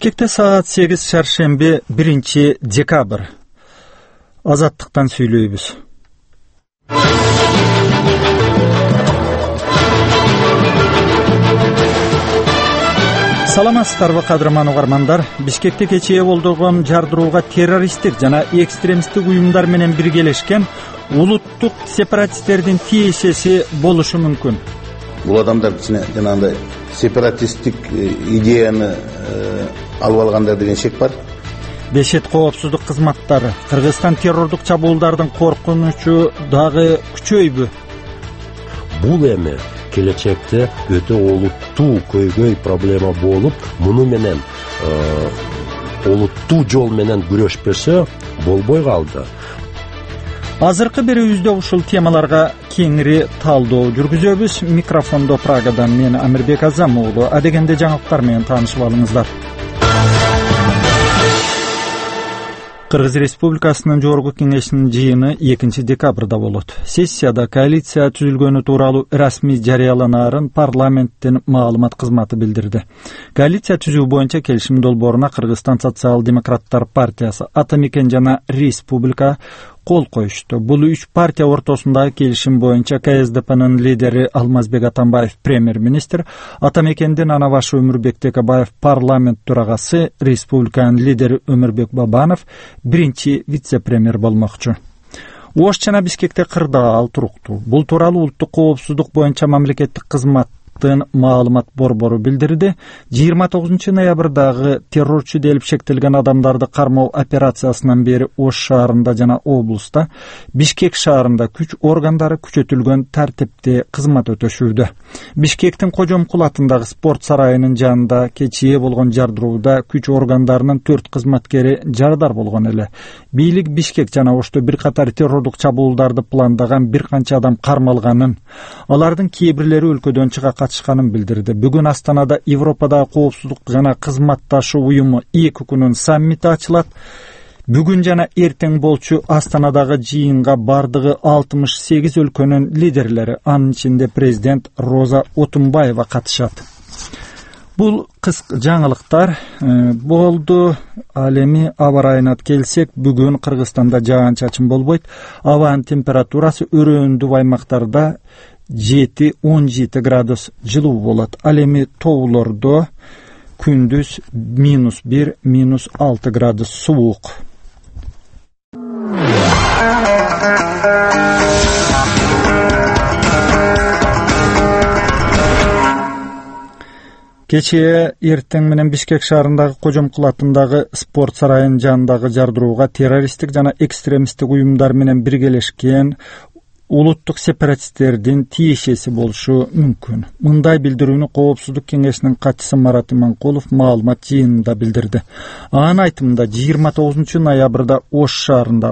Бишкекте саат 8 шаршемби 1 декабрь. Азаттыктан сүйлөйбүз. Саламатсыздарбы кадырман угармандар. Бишкекте кечээ болдурган жардырууга террористтик жана экстремисттик уюмдар менен биргелешкен улуттук сепаратисттердин тиешеси болушу мүмкүн. Бул адамдар жанагындай сепаратисттик идеяны алып алгандар деген шек бар. Бешет коопсуздук кызматтары Кыргызстан террордук чабуулдардын коркунучу дагы күчөйбү? Бул эми келечекте өтө олуттуу көйгөй проблема болуп, муну менен олуттуу жол менен күрөшпөсө болбой калды. Азыркы берүүбүздө ушул темаларга кеңири талдоо жүргүзөбүз. Микрофондо Прагадан мен Амирбек Азам уулу. Адегенде жаңылыктар менен таанышып алыңыздар. Кыргыз Республикасынын Жогорку Кеңешинин жыйыны 2 декабрда болот. Сессияда коалиция түзүлгөнү тууралуу расмий жарыяланаарын парламенттин маалымат кызматы билдирди. Коалиция түзүү боюнча келишим долбооруна Кыргызстан социал-демократтар партиясы, Атамекен жана Республика кол коюшту. Бул 3 партия ортосундагы келишим боюнча КСДПнын лидери Алмазбек Атамбаев премьер-министр, Атамекендин ана башы Өмүрбек Текебаев парламент төрагасы, Республиканын лидери Өмүрбек Бабанов биринчи вице-премьер болмокчу. Ош жана Бишкекте кырдаал туруктуу. Бул тууралуу улуттук коопсуздук боюнча мамлекеттик кызматтын маалымат борбору билдирди. 29 ноябрдагы террорчу делип шектелген адамдарды кармоо операциясынан бери Ош шаарында жана облуста, Бишкек шаарында күч органдары күчөтүлгөн тартипте кызмат өтөшүүдө. Бишкектин Кожомкул атындагы спорт сарайынын жанында кечээ болгон жардырууда күч органдарынын 4 кызматкери жарадар болгон эле. Бийлик Бишкек жана Ошто бир катар террордук чабуулдарды пландаган бир канча адам кармалганын, алардын кээ бирлери өлкөдөн чыга катышканын билдирди. Бүгүн Астанада Европадагы коопсуздук жана кызматташуу уюму 2 күнүн саммити ачылат. Бүгүн жана эртең болчу Астанадагы жыйынга бардыгы 68 өлкөнүн лидерлери, анын ичинде президент Роза Отунбаева катышат. Бул кыска жаңылыктар болду. Ал эми аба райына келсек, бүгүн Кыргызстанда жаан-чачын болбойт. Абанын температурасы өрөөндүү аймактарда 7-17 градус жылуу болот. Ал эми тоолордо күндүз -1, -6 градус суук. Кечээ эртең менен Бишкек шаарындагы Кожомкул атындагы спорт сарайынын жанындагы жардырууга террористтик жана экстремисттик уюмдар менен биргелешкен улуттук сепаратисттердин тиешеси болушу мүмкүн. Мындай билдирүүнү Коопсуздук кеңешинин катчысы Марат Иманкулов маалымат жыйынында билдирди. Анын айтымында 29 ноябрда Ош шаарында,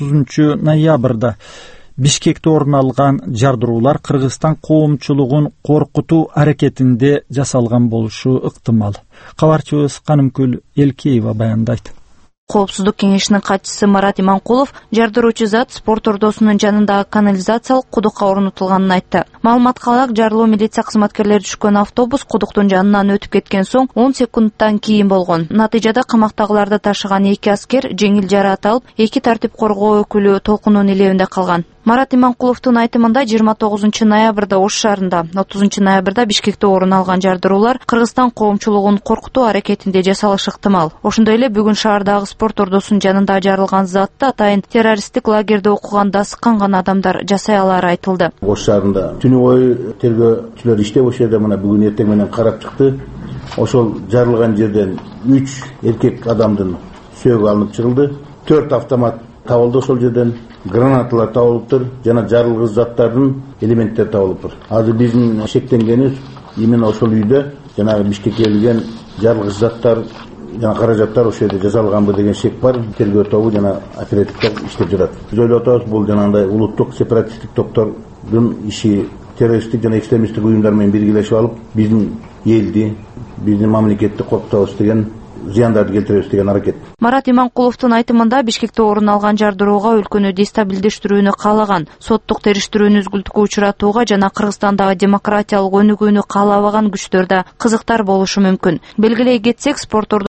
30 ноябрда Бишкекте орун алган жардыруулар Кыргызстан коомчулугун коркутуу аракетинде жасалган болушу ыктымал. Кабарчыбыз Канымкүл Элкеева баяндайт. Коопсуздук кеңешинин катчысы Марат Иманкулов жардыруучу зат спорт ордосунун жанындагы канализациялык кудукка орнотулганын айтты. Маалыматка ылайык, жарылуу милиция кызматкерлери түшкөн автобус кудуктун жанынан өтүп кеткен соң 10 секундтан кийин болгон. Натыйжада камактагыларды ташыган 2 аскер жеңил жараат алып, 2 тартип коргоо өкүлү толкунунун илебинде калган. Марат Иманкуловдун айтымында 29 ноябрда Ош шаарында, 30 ноябрда Бишкекте орун алган жардыруулар Кыргызстан коомчулугун коркутуу аракетинде жасалышы ыктымал. Ошондой эле бүгүн шаардагы спорт ордосунун жанында жарылган затты атайын террористтик лагерде окуганда сыккан гана адамдар жасай алары айтылды. Ош шаарында түнү бою тергөөчүлөр иштеп ошол жерде мына бүгүн эртең менен карап чыкты. Ошол жарылган жерден 3 эркек адамдын сөөгү алынып чыгылды. 4 автомат табылды ошол жерден. Гранаталар табылыптыр, жана жарылгыч заттардын элементтери табылыптыр. Азыр биздин шектенгенибиз именно ошол үйдө жанагы Бишкекке келген жарылгыч заттар жана каражаттар ошол жерде жасалганбы деген шек бар. Тергөө тобу жана оперативдер иштеп жатат. Биз ойлоп атабыз, бул жанагындай улуттук сепаратисттик топтордун иши террористтик жана экстремисттик уюмдар менен биргелешип алып, биздин элди, биздин мамлекетти коркутабыз деген зыяндарды келтиребиз деген аракет. Марат Иманкуловдун айтымында Бишкекте орун алган жардырууга өлкөнү дестабилдештирүүнү каалаган, соттук териштирүүнү үзгүлтүккө учуратууга жана Кыргызстандагы демократиялык өнүгүүнү каалабаган күчтөрдө кызыктар болушу мүмкүн. Белгилей кетсек, спорт